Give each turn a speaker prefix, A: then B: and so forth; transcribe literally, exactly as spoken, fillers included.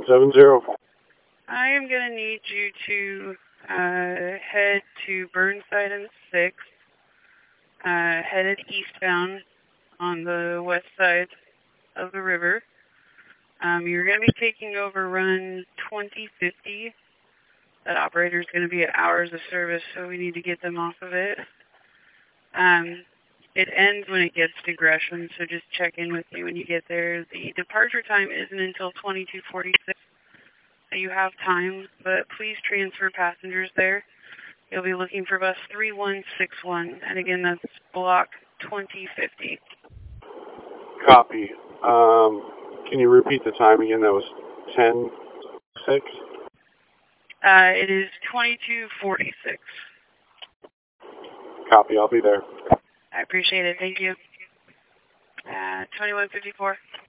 A: seven zero.
B: I am going to need you to uh, head to Burnside and sixth, uh, headed eastbound on the west side of the river. Um, you're going to be taking over run twenty fifty. That operator is going to be at hours of service, so we need to get them off of it. Um, it ends when it gets to Gresham, so just check in with me when you get there. The departure time isn't until twenty-two forty-six. You have time, but please transfer passengers there. You'll be looking for bus three one six one, and again, that's block twenty fifty.
A: Copy. Um, can you repeat the time again? That was ten six?
B: Uh, it is twenty-two forty-six.
A: Copy, I'll be there.
B: I appreciate it. Thank you. Uh, twenty-one fifty-four.